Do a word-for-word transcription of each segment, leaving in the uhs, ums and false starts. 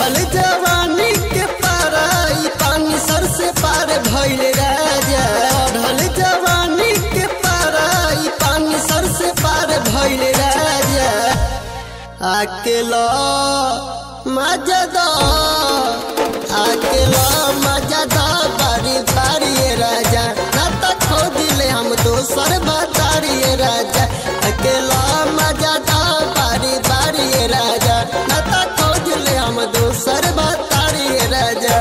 चढ़ल जवानी के पारा ई पानी सर से पार भइल राजा। चढ़ल जवानी के पारा ई पानी सर से पार भइल राजा। अकेला मजा दो अकेला मजा दो बारी बारी राजा। ना तो खोज ले हम दोसर बतारी राजा। अकेला मजा दो बारी बारी राजा। ना तो खोज ले हम दोसर बतारी राजा।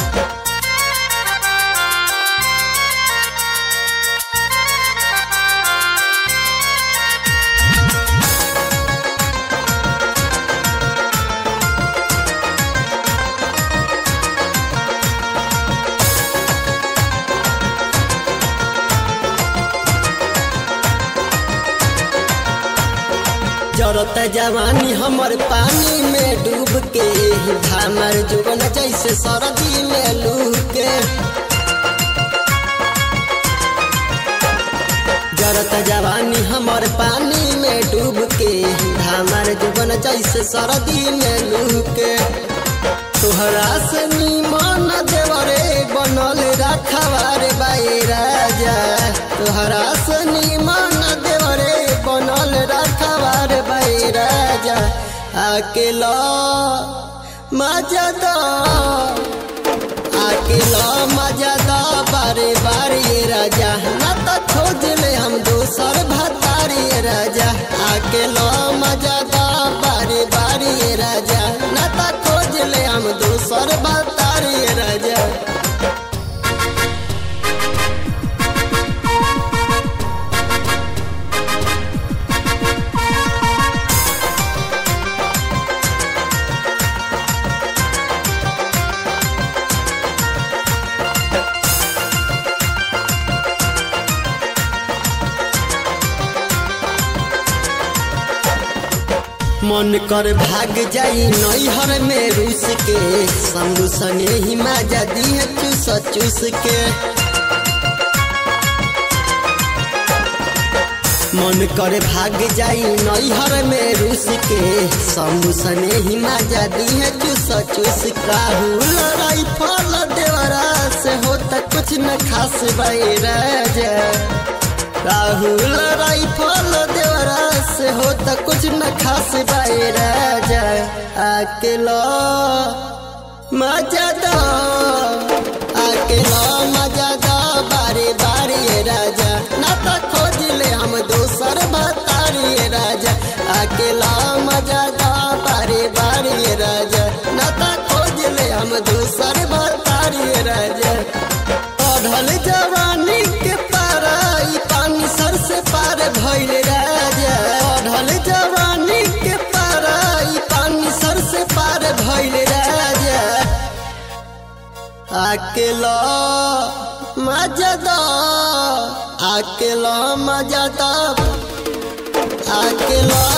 जरत जवानी हमर पानी में डूब के हमर जुबन जैसे सरदी में लूह के। जरत जवानी हमर पानी में डूब के हमर जुबन जैसे सरदी में लूह के। तोहरा से निमन देवरे बनल रखवार बाई राजा। तोहरा से निमन देवरे बनल रखवार बाई राजा। अकेला मजा दो अकेला मजा दो बारे बारे राजा। ना तो खोज ले हम दोसर भतारी राजा। अकेला मजा दो बारे बारे राजा। ना तो खोज ले हम दोसर भतारी राजा। मन कर भाग जाई नैहर में रूस के। शंभू सने ही मजा दिए चूस चूस के। मन कर भाग जाई नैहर में रूस के। शंभू सने ही मजा दिए चूस चूस के। राहुल राइफल देवरा से होता कुछ न खास बाई राजा। राहुल राइफल देवरा से होता कुछ न खास बाई राजा। अकेला मजा दो अकेला मजा दो बारे बारे राजा। ना तो खोज ले हम दोसर भतारी राजा। अकेला मजा दो बारे बारे राजा। ना तो खोज ले हम दोसर भतारी राजा। चढ़ल जवानी के पारा ई पानी सर से पार भइल राजा। चढ़ल जवानी के पारा ई पानी सर से पार भइल राजा। अकेला मजा दो अकेला मजा दो अकेला